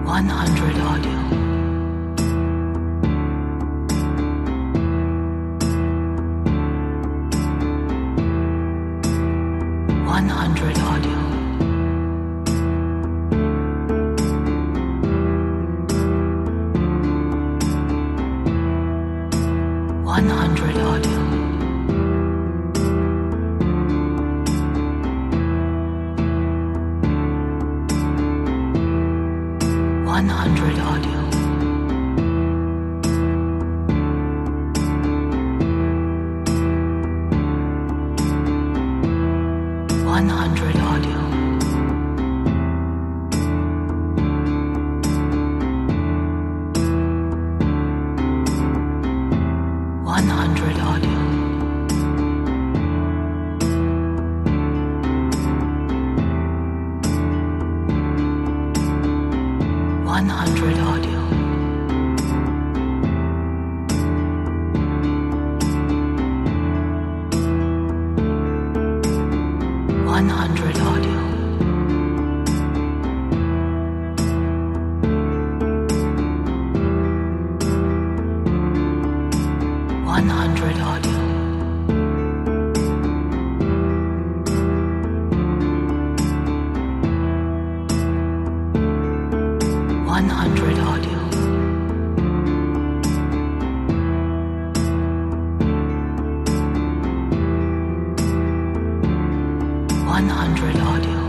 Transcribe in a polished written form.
100 audio. 100 audio. 100 audio. 100 audio. 100 audio. 100 audio. 100 audio. 100 audio. 100 audio. 100 audio. 100 audio.